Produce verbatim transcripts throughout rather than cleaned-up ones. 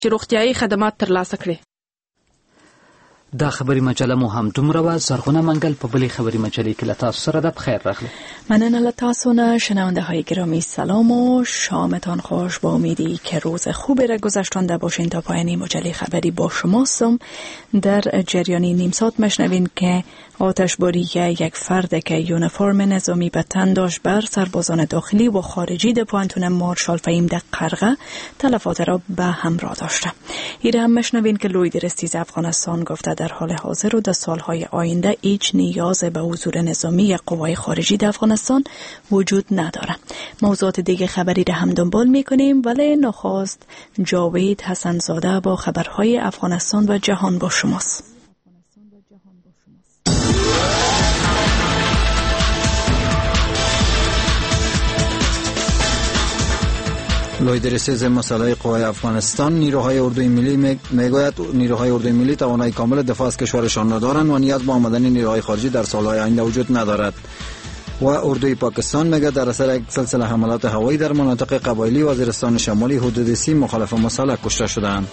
چې روغتیايي خدمات ترلاسه کړي. دا خبری مجله مو هم دومره و. زرغونه منگل په بلې خبری مجلې کې له تاسو سره ده. بخیر راغلی. مننه له تاسو نه. شنونده های گرامی سلام و شامتان خوش. با امیدی که روز خوبی را گذشتانده باشین. تا پایان مجله خبری با شماستم. در جریان نیم ساعت مشنوین که آتشباری یک فرد که یونیفرم نظامی به تن داشت بر سربازان داخلی و خارجی ده پوانتون مارشال فهیم ده قرغه تلفات را به همراه داشته. ایره هم مشنوین که لوید رستیز افغانستان گفته در حال حاضر و در سالهای آینده هیچ نیاز به حضور نظامی قوای خارجی در افغانستان وجود نداره. موضوعات دیگه خبری را هم دنبال میکنیم، ولی نخست جاوید حسنزاده با خبرهای افغانستان و جهان با شماست. لوید رسیز مسئله قوای افغانستان: نیروهای اردوی ملی میگوید نیروهای اردوی ملی توانایی کامل دفاع از کشورشان ندارند و نیاز به آمدن نیروهای خارجی در سالهای آینده وجود ندارد. و اردوی پاکستان میگه در اثر یک سلسله حملات هوایی در مناطق قبایلی وزیرستان شمالی حدود سی مخالف مسلح کشته شدند.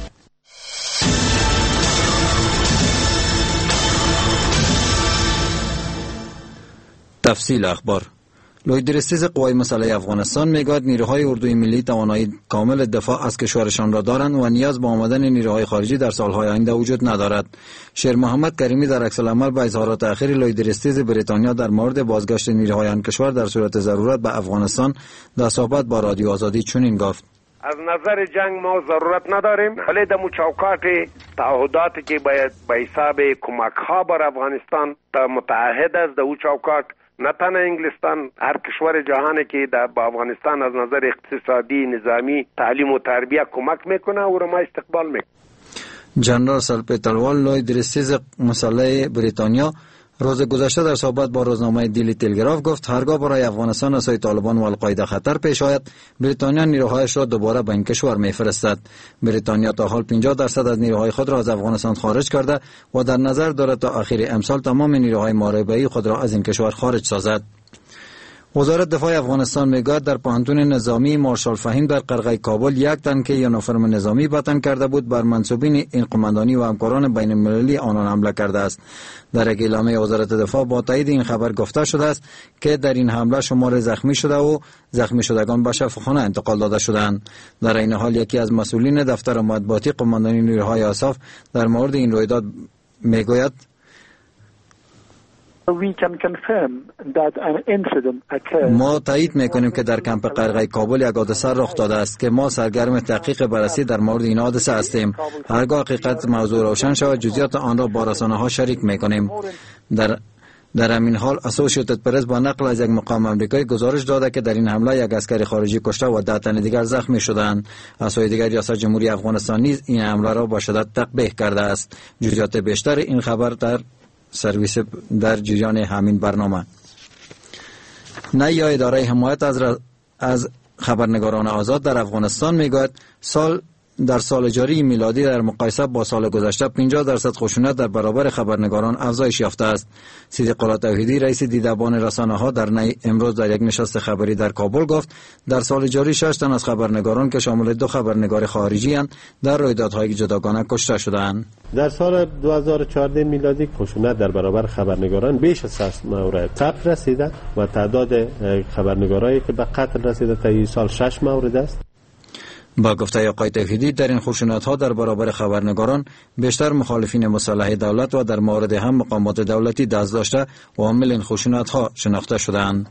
تفصیل اخبار: لوید رستیز قوای مسلح افغانستان میگوید نیروهای اردوی ملی توانایی کامل دفاع از کشورشان را دارند و نیاز به آمدن نیروهای خارجی در سالهای آینده وجود ندارد. شیر محمد کریمی در عکس العمل به اظهارات اخیر لوید رستیز بریتانیا در مورد بازگشت نیروهای آن کشور در صورت ضرورت به افغانستان در صحبت با رادیو آزادی چنین گفت: از نظر جنگ ما ضرورت نداریم، ولی در مچوکات تعهداتی که باید به حساب کمک ها بر افغانستان تا متعهد است، در او چوکات نه تنها انگلستان، هر کشور جهانی که در افغانستان از نظر اقتصادی، نظامی، تعلیم و تربیت کمک میکنه او را ما استقبال میکنیم. جنرال سلپی تلوال لوید رستیز مسلح بریتانیا روز گذشته در صحبت با روزنامه دیلی تلگراف گفت هرگاه برای افغانستان از سوی طالبان و القاعده خطر پیش آید، بریتانیا نیروهایش را دوباره به این کشور میفرستد. بریتانیا تا حال پنجاه درصد از نیروهای خود را از افغانستان خارج کرده و در نظر دارد تا آخر امسال تمام نیروهای محاربه‌ای خود را از این کشور خارج سازد. وزارت دفاع افغانستان میگوید در پوهنتون نظامی مارشال فهیم در قرغه کابل یک تانک یونیفرم نظامی به تن کرده بود بر منصوبین این قماندانی و همکاران بین المللی آنان حمله کرده است. در یک اعلامیه وزارت دفاع با تایید این خبر گفته شده است که در این حمله شمار زخمی شده و زخمی شدگان به شفاخانه انتقال داده شدند. در این حال یکی از مسئولین دفتر مطبوعاتی قماندانی نیروهای آساف در مورد این رویداد میگوید: ما تایید میکنیم که در کمپ قرغه کابل یک حادثه رخ داده است که ما سرگرم تحقیق بررسی در مورد این حادثه هستیم. هرگاه حقیقت موضوع روشن شود جزئیات آن را با رسانه ها شریک میکنیم. در در همین حال اسوسییتد پرس با نقل از یک مقام آمریکایی گزارش داده که در این حمله یک عسکر خارجی کشته و ده تن دیگر زخمی شدند. از سوی دیگر ریاست جمهوری افغانستان نیز این حمله را با شدت تقبیح کرده است. جزئیات بیشتر این خبر در سرویس در جریان همین برنامه. نه یا اداره حمایت از, ر... از خبرنگاران آزاد در افغانستان میگوید سال در سال جاری میلادی در مقایسه با سال گذشته پنجاه درصد خشونت در برابر خبرنگاران افزایش یافته است. صدیق الله توحیدی رئیس دیدبان رسانه‌ها در نی امروز در یک نشست خبری در کابل گفت در سال جاری شش تن از خبرنگاران که شامل دو خبرنگار خارجی اند در رویدادهای جداگانه کشته شدند. در سال دو هزار و چهارده میلادی خشونت در برابر خبرنگاران بیش از شصت مورد ثبت رسیده و تعداد خبرنگارایی که به قتل رسیده تا این سال شش مورد است. با گفته آقای توحیدی در این خشونت‌ها در برابر خبرنگاران بیشتر مخالفین مسلح دولت و در مورد هم مقامات دولتی دست داشته و عامل این خشونت‌ها شناخته شدند.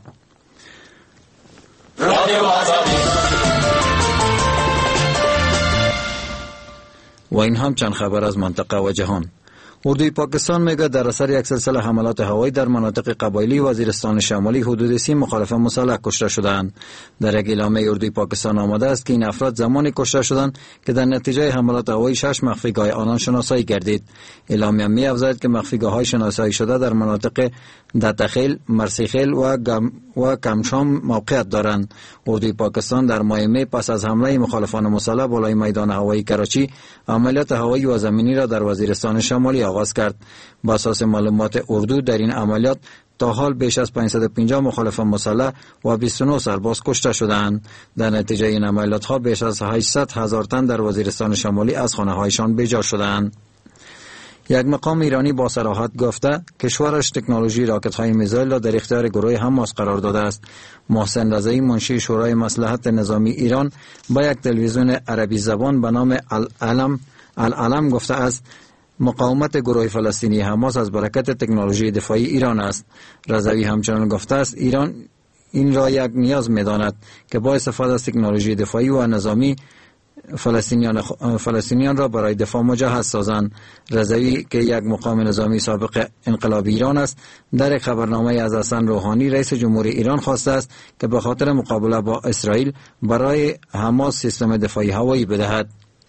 و این هم چند خبر از منطقه و جهان. اردوی پاکستان میگه در اثر یک سلسله حملات هوایی در مناطق قبایلی وزیرستان شمالی حدود سی مخالف مسلح کشته شدند. در یک اعلامیه اردوی پاکستان آمده است که این افراد زمانی کشته شدند که در نتیجه حملات هوایی شش مخفیگاه آنان شناسایی گردید. اعلامیه می‌افزاید که مخفیگاه‌های شناسایی شده در مناطق دتخیل، مرسیخیل و گم و کمشام موقعیت دارند. اردوی پاکستان در ماه می پس از حمله مخالفان مسلح بالای میدان هوایی کراچی عملیات هوایی و زمینی را در وزیرستان شمالی آغاز کرد. با اساس معلومات اردو در این عملیات تا حال بیش از پانصد و پنجاه مخالف مسلح و بیست و نه سرباز کشته شدند. در نتیجه این عملیات‌ها بیش از هشتصد هزار تن در وزیرستان شمالی از خانه‌هایشان بیجا شدند. یک مقام ایرانی با صراحت گفته کشورش تکنولوژی راکت‌های میزایل را در اختیار گروه حماس قرار داده است. محسن رضایی منشی شورای مصلحت نظامی ایران با یک تلویزیون عربی زبان به نام العلم العلم گفته است مقاومت گروه فلسطینی حماس از برکت تکنولوژی دفاعی ایران است. رضایی همچنان گفته است ایران این را یک نیاز می‌داند که با استفاده از تکنولوژی دفاعی و نظامی فلسطینیان فلسطینیان را برای دفاع مجهز سازند. رضایی که یک مقام نظامی سابق انقلاب ایران است در خبرنامه از حسن روحانی رئیس جمهوری ایران خواسته است که به خاطر مقابله با اسرائیل برای حماس سیستم دفاعی هوایی بدهد.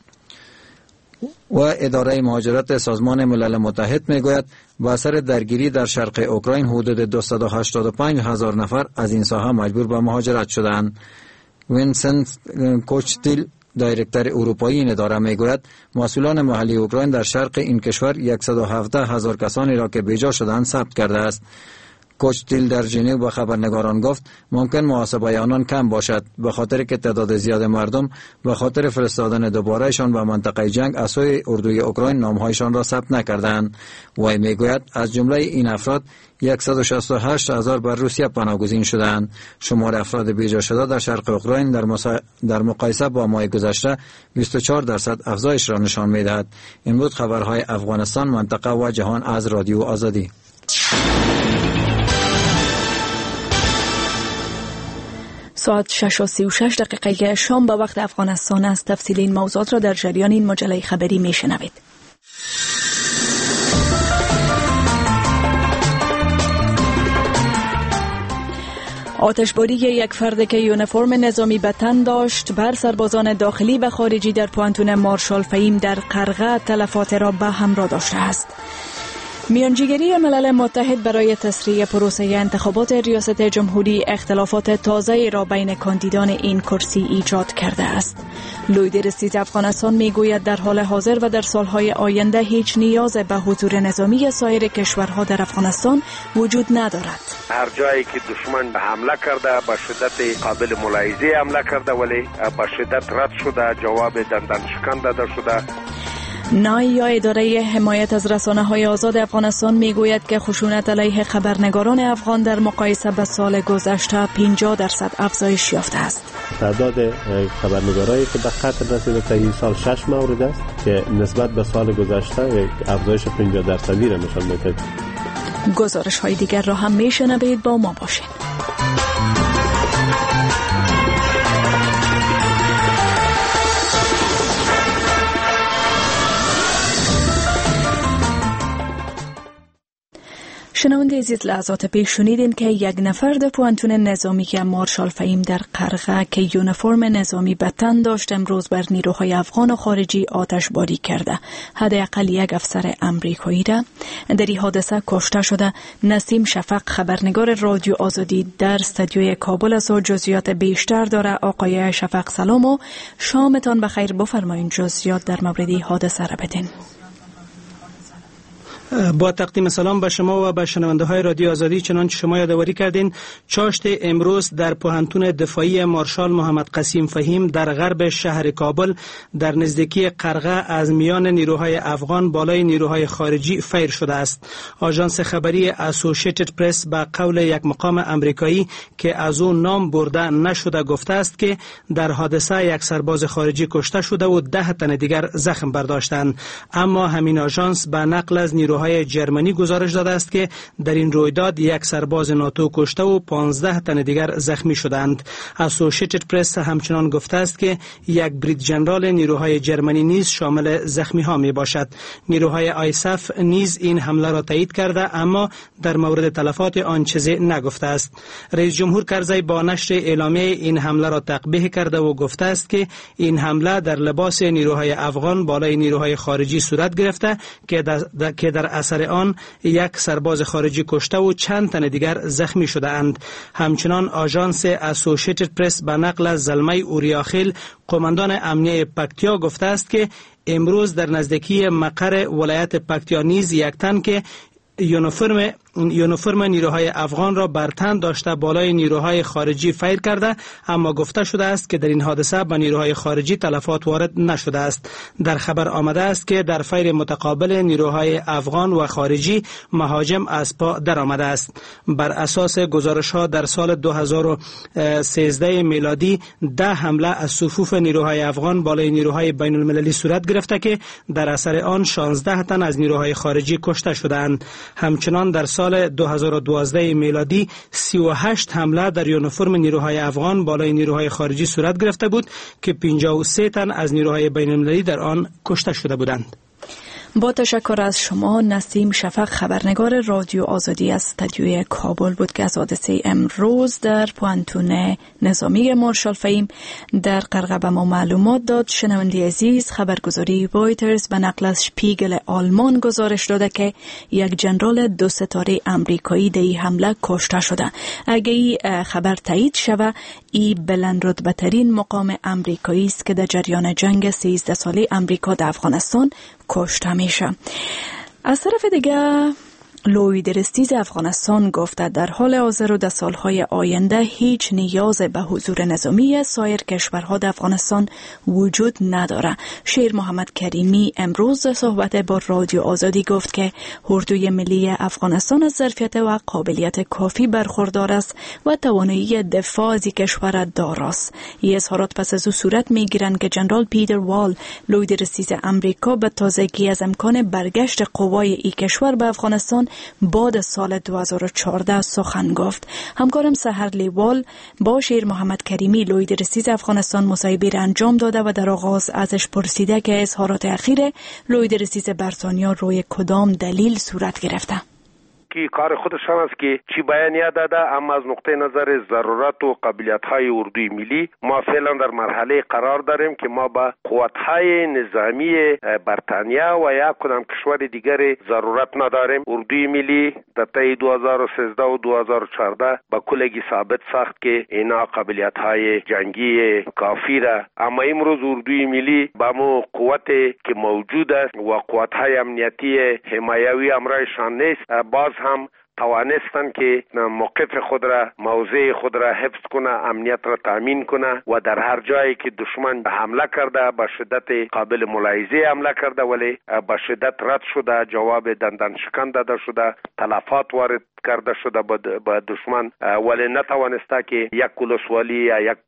و اداره مهاجرت سازمان ملل متحد میگوید با اثر درگیری در شرق اوکراین حدود دویست و هشتاد و پنج هزار نفر از این ساحه مجبور به مهاجرت شدند. وینسنت کوچتیل دایرکتور اروپایی این اداره میگوید مسئولان محلی اوکراین در شرق این کشور صد و هفده هزار کسانی را که بیجا شدند ثبت کرده است. کوچتیل در ژنو با خبرنگاران گفت ممکن محاسبه آنان کم باشد به خاطر که تعداد زیاد مردم به خاطر فرستادن دوبارهشان به منطقه جنگ از سوی اردوی اوکراین نامهایشان را ثبت نکردند. وی میگوید از جمله این افراد صد و شصت و هشت هزار بر روسیه پناهگزین شدند. شمار افراد بیجا شده در شرق اوکراین در, مسا... در مقایسه با ماه گذشته بیست و چهار درصد افزایش را نشان میدهد. این بود خبرهای افغانستان، منطقه و جهان از رادیو آزادی. ساعت شش و سی و شش دقیقه شام به وقت افغانستان است. تفصیل این موضوعات را در جریان این مجله خبری میشنوید. آتشباری یک فرد که یونیفرم نظامی به تن داشت بر سربازان داخلی و خارجی در پوانتون مارشال فهیم در قرغه تلفات را به همراه داشته است. میانجیگری ملل متحد برای تسریع پروسه انتخابات ریاست جمهوری اختلافات تازه‌ای را بین کاندیدان این کرسی ایجاد کرده است. لوی رئیس افغانستان میگوید در حال حاضر و در سالهای آینده هیچ نیاز به حضور نظامی سایر کشورها در افغانستان وجود ندارد. هر جایی که دشمن به حمله کرده به شدت قابل ملاحظه حمله کرده ولی به شدت رد شده، جواب دندان شکن داده شده. نای یا اداره حمایت از رسانه‌های آزاد افغانستان میگوید که خشونت علیه خبرنگاران افغان در مقایسه به سال گذشته پنجاه درصد افزایش یافته است. تعداد خبرنگارایی که به قتل رسیده تا این سال شش مورد است که نسبت به سال گذشته افزایش پنجاه درصدی را نشان می‌دهد. گزارش های دیگر را هم میشنوید، با ما باشید. شنونده عزیز، لحظات پیش شنیدین که یک نفر در پوانتون نظامی که مارشال فهیم در قرغه که یونیفرم نظامی به تن داشت امروز بر نیروهای افغان و خارجی آتشباری کرده. حداقل یک افسر امریکایی را در این حادثه کشته شده. نسیم شفق خبرنگار رادیو آزادی در استودیوی کابل است و جزئیات بیشتر داره. آقای شفق سلام و شامتان بخیر. بفرمایید جزئیات در مورد حادثه را بدین. با تقدیم سلام به شما و به شنونده های رادیو آزادی، چنانچه شما یادآوری کردین چاشت امروز در پوهنتون دفاعی مارشال محمد قسیم فهیم در غرب شهر کابل در نزدیکی قرغه از میان نیروهای افغان بالای نیروهای خارجی فیر شده است. آژانس خبری اسوسییتد پرس به قول یک مقام امریکایی که از او نام برده نشده گفته است که در حادثه یک سرباز خارجی کشته شده و ده تن دیگر زخم برداشتند. اما همین آژانس به نقل از نیروهای جرمنی گزارش داده است که در این رویداد یک سرباز ناتو کشته و پانزده تن دیگر زخمی شدند. اسوسییتد پرس همچنان گفته است که یک بریگادیر ژنرال نیروهای جرمنی نیز شامل زخمی ها می باشد. نیروهای آیسف نیز این حمله را تایید کرده اما در مورد تلفات آن چیزی نگفته است. رئیس جمهور کرزی با نشر اعلامیه این حمله را تقبیح کرده و گفته است که این حمله در لباس نیروهای افغان بالای نیروهای خارجی صورت گرفته که در, که در اثر آن یک سرباز خارجی کشته و چند تن دیگر زخمی شده اند. همچنان آژانس اسوسییتد پرس به نقل از زلمه اوریاخیل قماندان امنیه پکتیا گفته است که امروز در نزدیکی مقر ولایت پکتیا نیز یک تن که یونیفرم یونیفرم نیروهای افغان را بر تن داشته بالای نیروهای خارجی فیر کرده، اما گفته شده است که در این حادثه به نیروهای خارجی تلفات وارد نشده است. در خبر آمده است که در فیر متقابل نیروهای افغان و خارجی مهاجم از پا در آمده است. بر اساس گزارش ها در سال دو هزار و سیزده میلادی ده حمله از صفوف نیروهای افغان بالای نیروهای بین المللی صورت گرفته که در اثر آن شانزده تن از نیروهای خارجی کشته شدند. همچنان در سال دو هزار و دوازده میلادی سی و هشت حمله در یونیفرم نیروهای افغان بالای نیروهای خارجی صورت گرفته بود که پنجاه و سه تن از نیروهای بین المللی در آن کشته شده بودند. با تشکر از شما. نسیم شفق، خبرنگار رادیو آزادی از استودیوی کابل بود که از حادثه امروز در پوانتون نظامی مارشال فهیم در قرقه ما معلومات داد. شنونده عزیز، خبرگزاری رویترز به نقل از شپیگل آلمان گزارش داده که یک جنرال دو ستاره امریکایی در این حمله کشته شده. اگه این خبر تایید شود، این بلند رتبه ترین مقام امریکایی است که در جریان جنگ سیزده ساله امریکا در افغانستان کشته میشه. از طرف دیگه لوید رستیز افغانستان گفته در حال حاضر و در سالهای آینده هیچ نیاز به حضور نظامی سایر کشورها در افغانستان وجود نداره. شیر محمد کریمی امروز در صحبت با رادیو آزادی گفت که اردوی ملی افغانستان از ظرفیت و قابلیت کافی برخوردار است و توانایی دفاع از کشور داراست. این اظهارات پس از او صورت میگیرند که جنرال پیتر وال، لوید رستیز امریکا، به تازگی از امکان برگشت قوای این کشور به افغانستان بعد سال دو هزار و چهارده سخن گفت. همکارم سحر لیوال با شیر محمد کریمی لوید رستیز افغانستان مصاحبه انجام داده و در آغاز ازش پرسیده که اظهارات اخیر لوید رستیز بریتانیا روی کدام دلیل صورت گرفته. که کار خودش هم است که چی بیانیه داده، اما از نقطه نظر ضرورت و قابلیت‌های اردوی ملی ما فعلا در مرحله قرار داریم که ما با قوت‌های نظامی بریتانیا و یا کدام کشور دیگر ضرورت نداریم. اردوی ملی در طی دو هزار و سیزده و دو هزار و چهارده با کلگی ثابت ساخت که اینا قابلیت‌های جنگی کافی را، اما امروز اردوی ملی با مو قوتی که موجود است و قوت‌های امنیتی حمایوی امرایشان نیست، باز هم توانستن که موقف خود را، موضع خود را حفظ کنه، امنیت را تامین کنه و در هر جایی که دشمن حمله کرده به شدت قابل ملاحظه حمله کرده ولی به شدت رد شده، جواب دندان شکن داده شده، تلفات وارد کرده شده به دشمن، ولی نتوانسته که یک ولسوالی یا یک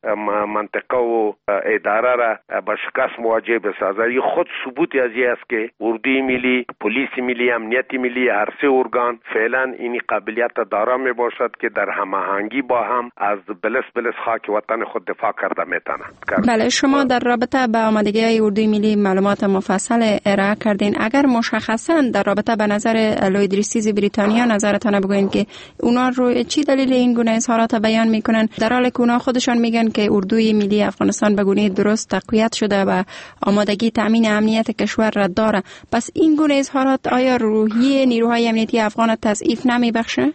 منطقه و اداره را به شکست مواجه بسازه. این خود ثبوتی از این است که اردوی ملی، پلیس ملی، امنیت ملی، هر سه ارگان فعلا این قابلیت دارا می باشد که در هماهنگی با هم از بلس بلس خاک وطن خود دفاع کرده میتونند. بله، شما در رابطه با آمادگی اردوی ملی معلومات مفصل ارائه کردین. اگر مشخصا در رابطه به نظر لوید رستیز بریتانیا نظرتان بگوین که اونا رو چی دلیل این گونه اظهارات بیان میکنن، در حالی که اونا خودشان میگن که اردوی ملی افغانستان به گونه درست تقویت شده و آمادگی تامین امنیت کشور را داره. پس این گونه اظهارات آیا روحیه نیروهای امنیتی افغان تضعیف نمیبخشه؟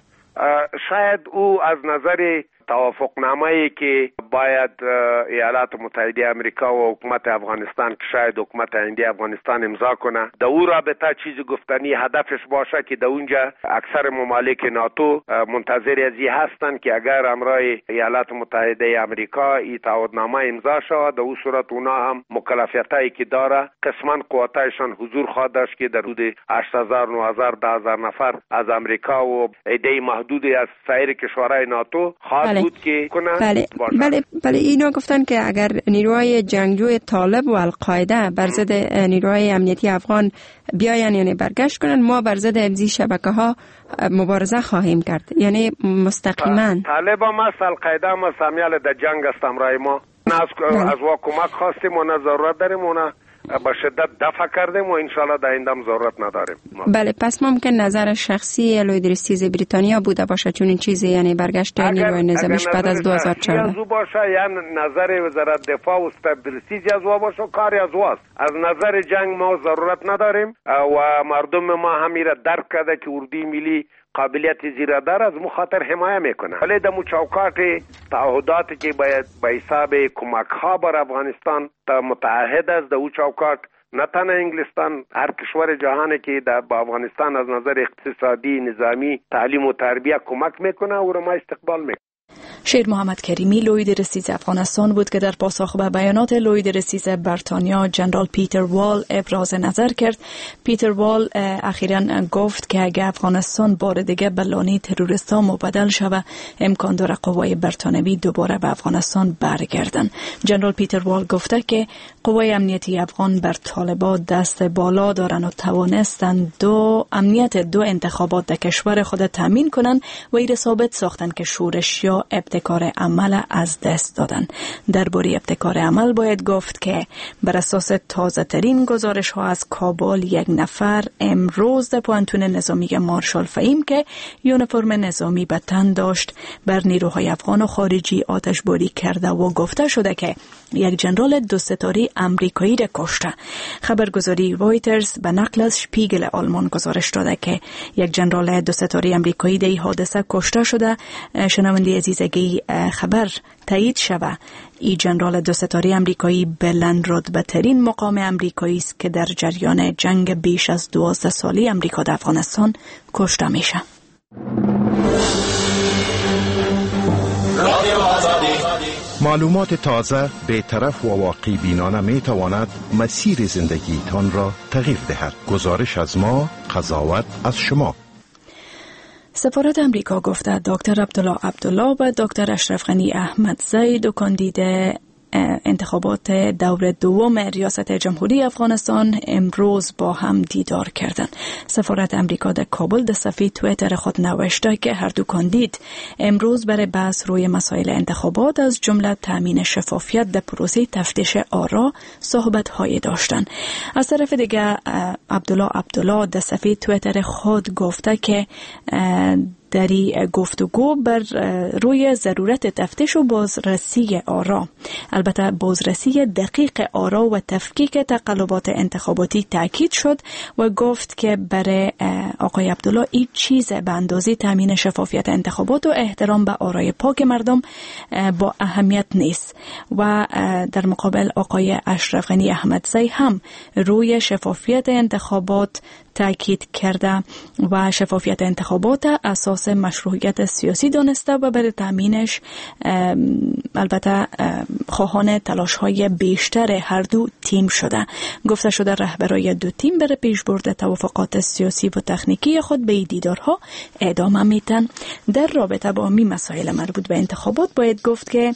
شاید او از نظر توافقنامه‌ای که باید ایالات متحده آمریکا و حکومت افغانستان که شاید حکومت آینده افغانستان امضا کنه، در او رابطه چیز گفتنی هدفش باشه که در اونجا اکثر ممالک ناتو منتظر از این هستند که اگر امرای ایالات متحده آمریکا این تعهدنامه امضا شود، در اون صورت اونا هم مکلفیتایی که داره قسما قوتایشان حضور خواهد داشت که در حدود هشت هزار نه هزار ده هزار نفر از آمریکا و عده محدودی از سایر کشورهای ناتو خواهد بود که کنند. بله بله بله اینا گفتن که اگر نیروهای جنگجوی طالب و القاعده بر ضد نیروهای امنیتی افغان بیاین یعنی برگشت کنن، ما بر ضد ابزی شبکه‌ها مبارزه خواهیم کرد. یعنی مستقیما طالب هم است، القاعده هم است، همیال در جنگ است امرای ما. نه از, از وا کمک خواستیم و نه ضرورت داریم و نه با شدت دفع کردیم و انشالله در آینده ضرورت نداریم. بله، پس ممکن نظر شخصی لوید رستیز بریتانیا بوده باشه چون این چیزی یعنی برگشت نیروی نظامیش بعد از دو هزار و چهارده اگر باشه یا نظر وزارت دفاع و رستیز از وا باشه کاری از واست. از نظر جنگ ما ضرورت نداریم و مردم ما همیره درک کرده که اردوی ملی قابلیت زیرادار از مخاطر حمایه میکنه، ولی در چوکات تعهداتی که باید به حساب کمک ها بر افغانستان متعهد است، در او چوکات نه تنها انگلستان، هر کشور جهانی که در با افغانستان از نظر اقتصادی، نظامی، تعلیم و تربیت کمک میکنه او را ما استقبال میکنه. شیر محمد کریمی لوید رئیس افغانستان بود که در پاسخ به بیانات لوید رئیس بریتانیا جنرال پیتر وال ابراز نظر کرد. پیتر وال اخیراً گفت که اگر افغانستان بار دیگه به لانه تروریستا مبدل شود امکان داره قوای بریتانوی دوباره به افغانستان برگردن. جنرال پیتر وال گفته که قوای امنیتی افغان بر طالبان دست بالا دارن و توانستند دو امنیت دو انتخابات در کشور خود تامین کنن و این ثابت ساختن که شورش یا ابتکار عمل از دست دادن. درباره ابتکار عمل باید گفت که بر اساس تازه ترین گزارش ها از کابل یک نفر امروز در پوانتون نظامی مارشال فهیم که یونیفرم نظامی به تن داشت بر نیروهای افغان و خارجی آتشباری کرده و گفته شده که یک جنرال دو ستاره امریکایی را کشته. خبرگزاری رویترز به نقل از شپیگل آلمان گزارش داده که یک جنرال دو ستاره امریکایی در این حادثه کشته شده. شنونده عزیز اگه خبر تایید شود این جنرال دو ستاره امریکایی بلند رتبه ترین مقام امریکایی است که در جریان جنگ بیش از دوازده سالی امریکا در افغانستان کشته میشه. معلومات تازه، بی‌طرف و واقعی بینانه می تواند مسیر زندگی تان را تغییر دهد. گزارش از ما، قضاوت از شما. سفارت امریکا گفته دکتر عبدالله عبدالله و دکتر اشرف غنی احمدزی دو کاندید انتخابات دور دوم ریاست جمهوری افغانستان امروز با هم دیدار کردند. سفارت امریکا در کابل در صفحه توییتر خود نوشته که هر دو کاندید امروز برای بحث روی مسائل انتخابات از جمله تامین شفافیت در پروسه تفتیش آرا صحبت‌هایی داشتند. از طرف دیگر عبدالله عبدالله در صفحه توییتر خود گفته که در این گفتگو بر روی ضرورت تفتیش و بازرسی آرا، البته بازرسی دقیق آرا و تفکیک تقلبات انتخاباتی تاکید شد و گفت که برای آقای عبدالله این چیز به اندازه تامین شفافیت انتخابات و احترام به آرای پاک مردم با اهمیت نیست. و در مقابل آقای اشرف غنی احمدزی هم روی شفافیت انتخابات تاکید کرده و شفافیت انتخابات اساس مشروعیت سیاسی دانسته و برای تامینش البته خواهان تلاش‌های بیشتر هر دو تیم شده. گفته شده رهبرای دو تیم برای پیشبرد توافقات سیاسی و تکنیکی خود به دیدارها ادامه میدن. در رابطه با می مسائل مربوط به انتخابات باید گفت که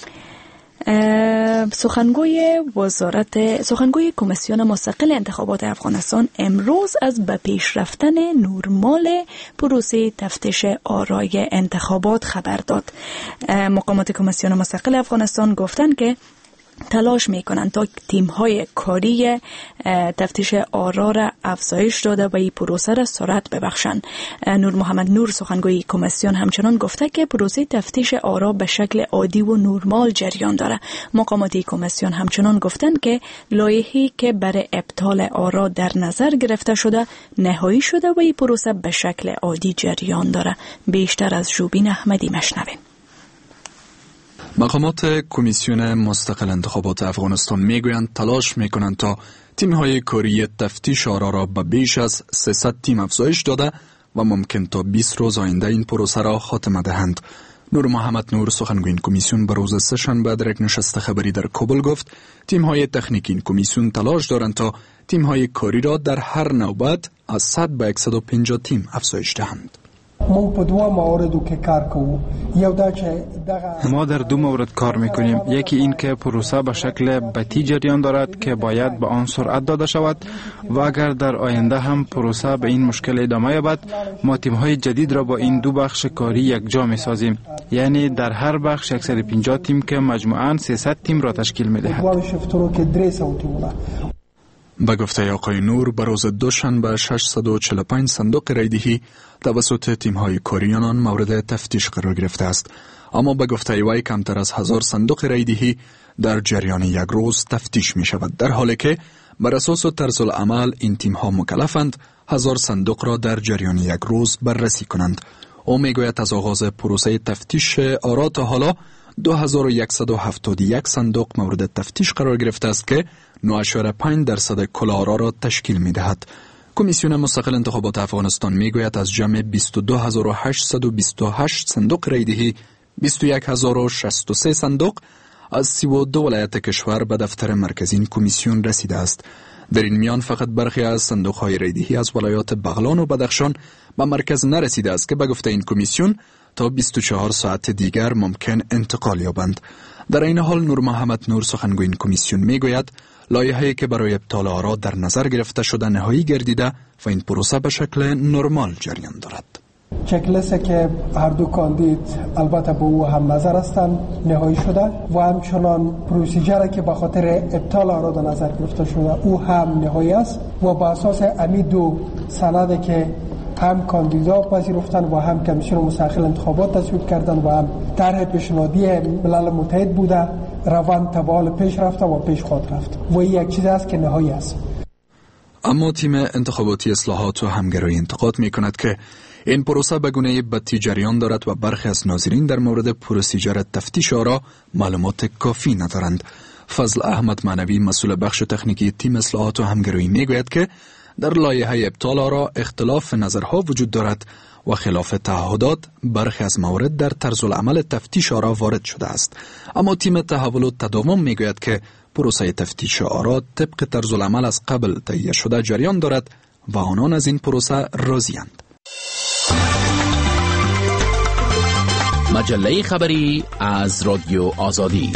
سخنگوی وزارت سخنگوی کمیسیون مستقل انتخابات افغانستان امروز از به پیش رفتن نورمال پروسه تفتیش آرای انتخابات خبر داد. مقامات کمیسیون مستقل افغانستان گفتند که تلاش میکنند تا تیم‌های کاری تفتیش آرا را افزایش داده و این پروسه را سرعت ببخشند. نور محمد نور سخنگوی کمیسیون همچنان گفته که پروسه تفتیش آرا به شکل عادی و نرمال جریان داره. مقامات کمیسیون همچنان گفتند که لایحه‌ای که برای ابطال آرا در نظر گرفته شده نهایی شده و این پروسه به شکل عادی جریان داره. بیشتر از جوبین احمدی مشنویم. مقامات کمیسیون مستقل انتخابات افغانستان میگویند تلاش میکنند تا تیم‌های کاری تفتیش آرا را به بیش از سیصد تیم افزایش داده و ممکن تا بیست روز آینده این پروسه را خاتمه دهند. نور محمد نور سخنگوی این کمیسیون به روز سه‌شنبه در یک نشست خبری در کابل گفت تیم‌های تکنیکی این کمیسیون تلاش دارند تا تیم‌های کاری را در هر نوبت از صد به صد و پنجاه تیم افزایش دهند. ما در دو مورد کار میکنیم. یکی این که پروسه به شکل بطی جریان دارد که باید به آن سرعت داده شود و اگر در آینده هم پروسه به این مشکل ادامه یابد ما تیم‌های جدید را با این دو بخش کاری یک جا می‌سازیم، یعنی در هر بخش صد و پنجاه تیم که مجموعاً سیصد تیم را تشکیل می‌دهد. به گفته آقای نور به روز دوشنبه ششصد و چهل و پنج صندوق رایدهی توسط تیم‌های کاریانان مورد تفتیش قرار گرفته است، اما به گفته وی کمتر از هزار صندوق رایدهی در جریان یک روز تفتیش می شود، در حالی که بر اساس طرز العمل این تیم‌ها مکلفند هزار صندوق را در جریان یک روز بررسی کنند. او میگوید از آغاز پروسه تفتیش آرا تا حالا دو هزار و صد و هفتاد و یک صندوق مورد تفتیش قرار گرفته است که نه اشاره پنج درصد کل آرا را تشکیل می دهد. کمیسیون مستقل انتخابات افغانستان می گوید از جمع بیست و دو هزار و هشتصد و بیست و هشت صندوق رایدهی، بیست و یک هزار و شصت و سه صندوق از سی و دو ولایت کشور به دفتر مرکزی این کمیسیون رسیده است. در این میان فقط برخی از صندوق های رایدهی از ولایات بغلان و بدخشان به مرکز نرسیده است که به گفته این کمیسیون تا بیست و چهار ساعت دیگر ممکن انتقال یابند. در این حال نور محمد نور سخنگوی این کمیسیون میگوید لایحه‌ای که برای ابطال آرا در نظر گرفته شده نهایی گردیده و این پروسه به شکل نرمال جریان دارد. چکلیستی که هر دو کاندید البته به او هم نظر هستند نهایی شده و همچنان پروسیجری که به خاطر ابطال آرا در نظر گرفته شده او هم نهایی است و با اساس امی دو سندی که هم کاندیدا پذیرفتن و هم کمیسیون مستقل انتخابات تصویب کردن و هم طرح پیشنهادی ملل متحد بوده روند تبال پیش رفته و پیش خواهد رفت و این یک چیز است که نهایی است. اما تیم انتخاباتی اصلاحات و همگرایی انتقاد می کند که این پروسه به گونه بدی جریان دارد و برخی از ناظرین در مورد پروسیجر تفتیش آرا معلومات کافی ندارند. فضل احمد معنوی مسئول بخش تکنیکی تیم اصلاحات و همگرایی می گوید که در لایحه ابطال آرا اختلاف نظرها وجود دارد و خلاف تعهدات برخی از موارد در طرز العمل تفتیش آرا وارد شده است. اما تیم تحول و تداوم می گوید که پروسه تفتیش آرا طبق طرز العمل از قبل تهیه شده جریان دارد و آنان از این پروسه راضی‌اند. مجله خبری از رادیو آزادی.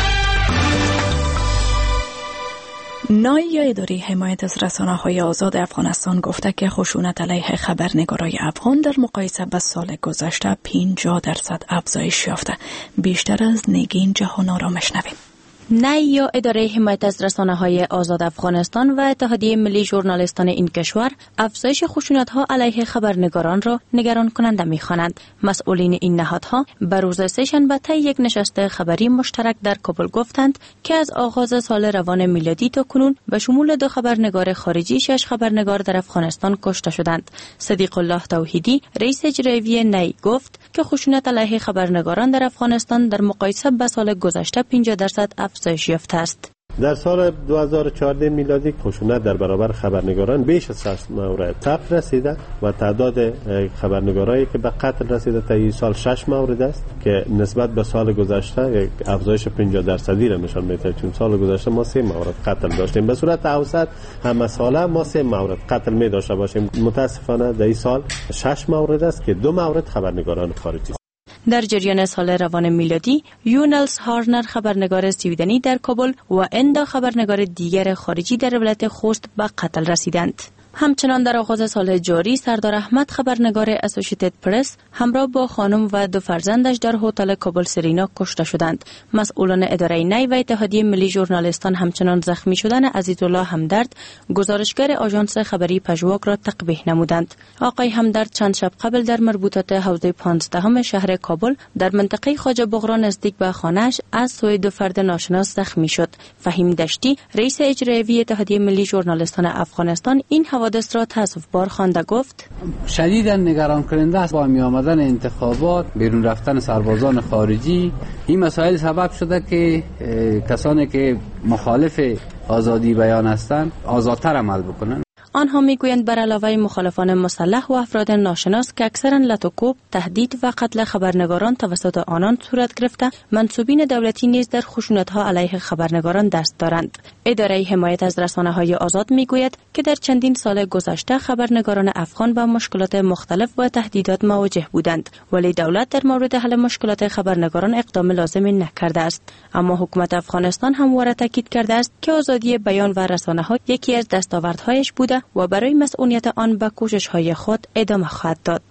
نایب اداره حمایت از رسانه‌های آزاد افغانستان گفته که خشونت علیه خبرنگارای افغان در مقایسه با سال گذشته پنجاه درصد افزایش یافته. بیشتر از نگین جهان‌آرا مشنویم. نی یا اداره حمایت از رسانه‌های آزاد افغانستان و اتحادیه ملی ژورنالیستان این کشور افزایش خشونت‌ها علیه خبرنگاران را نگران کننده می‌خوانند. مسئولین این نهادها به روز سه‌شنبه طی یک نشست خبری مشترک در کابل گفتند که از آغاز سال روان میلادی تا کنون به شمول دو خبرنگار خارجی شش خبرنگار در افغانستان کشته شدند. صدیق الله توحیدی رئیس اجرایی نی گفت که خشونت علیه خبرنگاران در افغانستان در مقایسه با سال گذشته پنجاه درصد افزایش یافته است. در سال دو هزار و چهارده میلادی خشونت در برابر خبرنگاران بیش از شصت مورد ثبت رسیده و تعداد خبرنگارایی که به قتل رسیده تا این سال شش مورد است که نسبت به سال گذشته یک افزایش پنجاه درصدی را نشان میده. چون سال گذشته ما سه مورد قتل داشتیم، به صورت اوسط هم ساله ما سه مورد قتل می داشته باشیم. متاسفانه در این سال شش مورد است که دو مورد خبرنگاران خارجی. در جریان سال روان میلادی یونلز هارنر خبرنگار سویدنی در کابل و اندا خبرنگار دیگر خارجی در ولایت خوست به قتل رسیدند. همچنان در آغاز سال جاری سردار احمد خبرنگار اسوسییتد پرس همراه با خانم و دو فرزندش در هتل کابل سرینا کشته شدند. مسئولان اداره نی و اتحادیه ملی ژورنالیستان همچنان زخمی شدن عزیزالله همدرد گزارشگر آژانس خبری پژواک را تقبیح نمودند. آقای همدرد چند شب قبل در مربوطات حوزه پانزدهم شهر کابل در منطقه خواجه بغرا نزدیک به خانه‌اش از سوی دو فرد ناشناس زخمی شد. فهیم دشتی رئیس اجرایی اتحادیه ملی ژورنالیستان افغانستان این حوادث را تأسف بار خوانده گفت شدیداً نگران کننده است با می آمدن انتخابات، بیرون رفتن سربازان خارجی. این مسائل سبب شده که کسانی که مخالف آزادی بیان هستند آزادتر عمل بکنند. آنها میگویند بر علاوه مخالفان مسلح و افراد ناشناس که اکثرا لطوکوب، تهدید و قتل خبرنگاران توسط آنان صورت گرفته، منصوبین دولتی نیز در خشونت‌ها علیه خبرنگاران دست دارند. اداره حمایت از رسانه‌های آزاد میگوید که در چندین سال گذشته خبرنگاران افغان با مشکلات مختلف و تهدیدات مواجه بودند، ولی دولت در مورد حل مشکلات خبرنگاران اقدام لازمی نکرده است. اما حکومت افغانستان همواره تاکید کرده است که آزادی بیان و رسانه‌ها یکی از دستاوردهایش بوده و برای مسئولیت آن به کوشش‌های خود ادامه خواهد داد.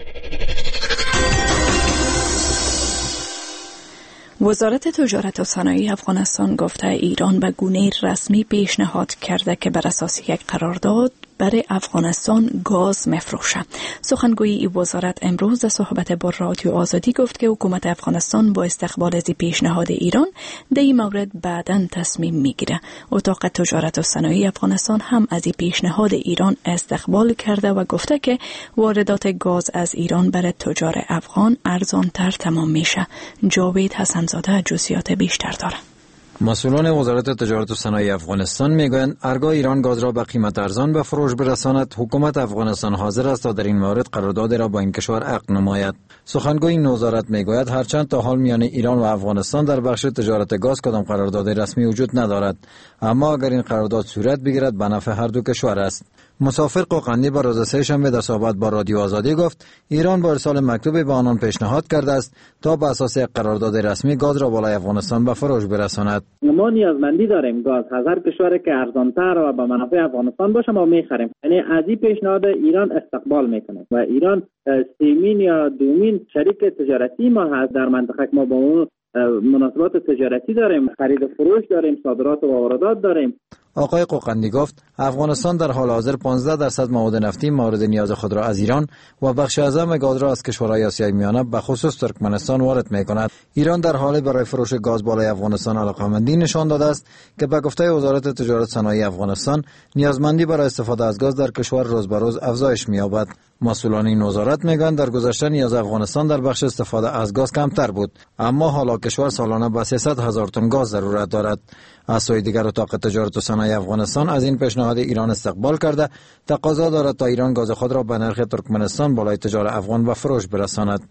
وزارت تجارت و صنایع افغانستان گفته ایران به گونه رسمی پیشنهاد کرده که بر اساس یک قرارداد برای افغانستان گاز مفروشه. سخنگوی این وزارت امروز در صحبت با رادیو آزادی گفت که حکومت افغانستان با استقبال از پیشنهاد ایران در این مورد بعداً تصمیم میگیره. اتاق تجارت و صنایع افغانستان هم از این پیشنهاد ایران استقبال کرده و گفته که واردات گاز از ایران برای تجار افغان ارزانتر تمام میشه. جاوید حسنزاده جزئیات بیشتر داره. مسئولان وزارت تجارت و صنایع افغانستان میگویند هرگاه ایران گاز را به قیمت ارزان به فروش برساند، حکومت افغانستان حاضر است تا در این مورد قرارداد را با این کشور عقد نماید. سخنگوی این وزارت میگوید هرچند تا حال میان ایران و افغانستان در بخش تجارت گاز کدام قرارداد رسمی وجود ندارد، اما اگر این قرارداد صورت بگیرد به نفع هر دو کشور است. مسافر قوقندی با روز سه‌شنبه در صحبت با رادیو آزادی گفت ایران با ارسال مکتوبی به آنان پیشنهاد کرده است تا به اساس قرارداد رسمی گاز را بالای افغانستان به فروش برساند. ما نیازمندی داریم گاز از هر کشوری که ارزان‌تر و به منافع افغانستان باشه ما می‌خریم. یعنی از این پیشنهاد ایران استقبال میکنه و ایران سیمین یا دومین شریک تجارتی ما هست در منطقه. ما با اون مناسبات تجارتی داریم، خرید و فروش داریم، صادرات و واردات داریم. آقای قوقندی گفت افغانستان در حال حاضر پانزده درصد مواد نفتی مورد نیاز خود را از ایران و بخش اعظم گاز را از کشورهای آسیای میانه به خصوص ترکمنستان وارد می‌کند. ایران در حال برای فروش گاز بالای افغانستان علاقه‌مندی نشان داده است که به گفته وزارت تجارت صنایع افغانستان نیازمندی برای استفاده از گاز در کشور روز به روز افزایش می‌یابد. مسئولان این وزارت میگویند در گذشته نیاز افغانستان در بخش استفاده از گاز کمتر بود، اما حالا کشور سالانه به سیصد هزار تن گاز ضرورت دارد. از سوی دیگر اتاق تجارت و صنایع افغانستان از این پیشنهاد ایران استقبال کرده تقاضا دارد تا ایران گاز خود را به نرخ ترکمنستان بالای تجار افغان به فروش برساند.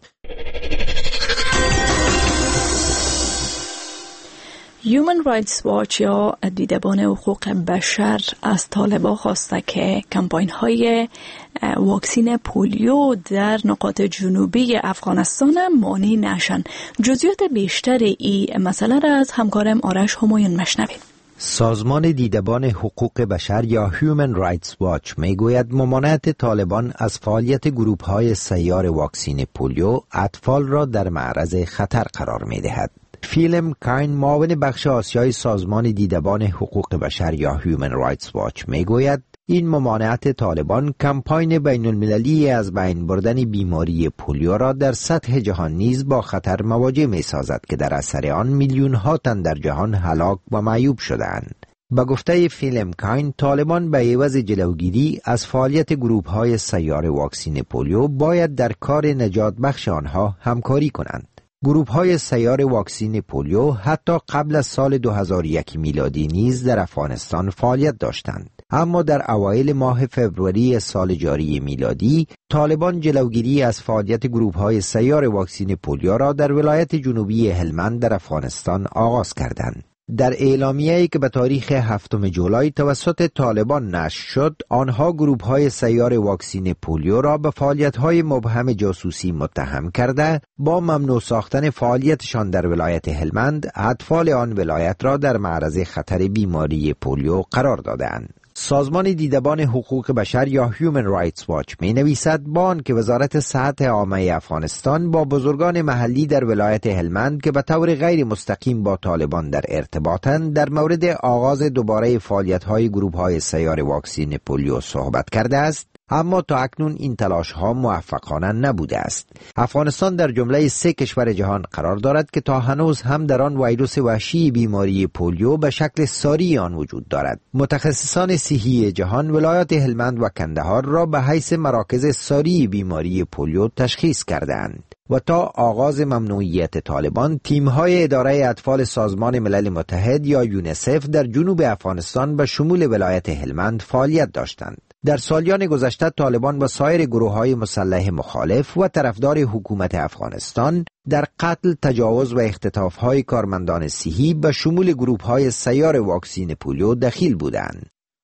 Human Rights Watch یا دیدبان حقوق بشر از طالبان خواسته که کمپاین های واکسین پولیو در نقاط جنوبی افغانستان مانع نشن. جزئیات بیشتر این مسئله را از همکارم آرش همایون مشنوید. سازمان دیدبان حقوق بشر یا Human Rights Watch میگوید ممانعت طالبان از فعالیت گروه‌های سیار واکسین پولیو اطفال را در معرض خطر قرار می‌دهد. فیلم کاین معاون بخش آسیای سازمان دیدبان حقوق بشر یا Human Rights Watch میگوید این ممانعت طالبان کمپاین بین المللی از بین بردن بیماری پولیو را در سطح جهان نیز با خطر مواجه می سازد که در اثر آن میلیون ها تن در جهان هلاک و معیوب شدند. با گفته فیلم کاین طالبان به عوض جلوگیری از فعالیت گروه‌های سیار واکسین پولیو باید در کار نجات بخش آنها همکاری کنند. گروه‌های سیار واکسین پولیو حتی قبل از سال دو هزار و یک میلادی نیز در افغانستان فعالیت داشتند، اما در اوایل ماه فوریه سال جاری میلادی طالبان جلوگیری از فعالیت گروه‌های سیار واکسین پولیو را در ولایت جنوبی هلمند در افغانستان آغاز کردند. در اعلامیه‌ای که به تاریخ هفتم جولای توسط طالبان نشر شد، آنها گروه‌های سیار واکسین پولیو را به فعالیت‌های مبهم جاسوسی متهم کرده با ممنوع ساختن فعالیتشان در ولایت هلمند اطفال آن ولایت را در معرض خطر بیماری پولیو قرار دادند. سازمان دیدبان حقوق بشر یا Human Rights Watch می نویسد با آنکه وزارت صحت عامه افغانستان با بزرگان محلی در ولایت هلمند که به طور غیر مستقیم با طالبان در ارتباطند در مورد آغاز دوباره فعالیت‌های گروه‌های سیار واکسین پولیو صحبت کرده است، اما تا اکنون این تلاش ها موفقانه نبوده است. افغانستان در جمله سه کشور جهان قرار دارد که تا هنوز هم در آن ویروس وحشی بیماری پولیو به شکل ساری آن وجود دارد. متخصصان صحی جهان ولایات هلمند و کندهار را به حیث مراکز ساری بیماری پولیو تشخیص کردند و تا آغاز ممنوعیت طالبان تیم‌های اداره اطفال سازمان ملل متحد یا یونیسف در جنوب افغانستان به شمول ولایت هلمند فعالیت داشتند. در سالیان گذشته طالبان با سایر گروه‌های مسلح مخالف و طرفدار حکومت افغانستان در قتل، تجاوز و اختطاف‌های کارمندان صحی به شمول گروه‌های سیار واکسین پولیو دخیل بودند.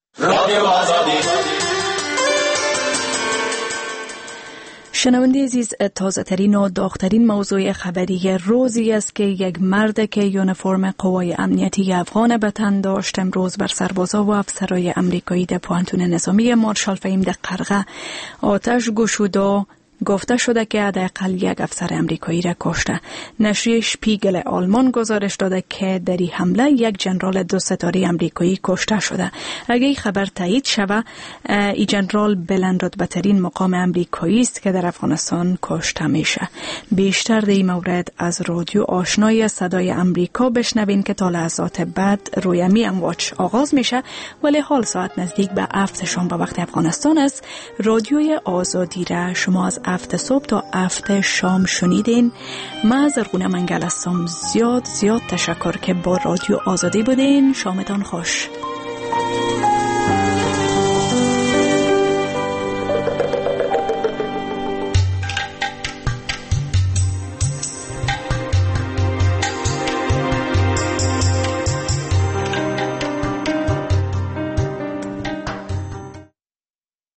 شنونده عزیز، تازه ترین و داغ‌ترین موضوع خبری روزی است که یک مرد که یونیفرم قوای امنیتی افغان به تن داشت امروز بر سربازا و افسرهای امریکایی در پوهنتون نظامی مارشال فهیم در قرغه آتش گشود و گفته شده که حداقل یک افسر امریکایی را کشته. نشریه شپیگل آلمان گزارش داده که در این حمله یک جنرال دو ستاره امریکایی کشته شده. اگر این خبر تایید شود، این جنرال بلند رتبه‌ترین مقام امریکایی است که در افغانستان کشته میشه. بیشتر در این مورد از رادیو آشنای صدای امریکا بشنوین که تا لحظات بعد روی می امواج آغاز میشه، ولی حال ساعت نزدیک به هفت شام به وقت افغانستان است. رادیوی آزادی را شما از هفت صبح تا هفت شام شنیدین. من زرغونه منگل هستم. زیاد زیاد تشکر که با رادیو آزادی بودین. شامتان خوش.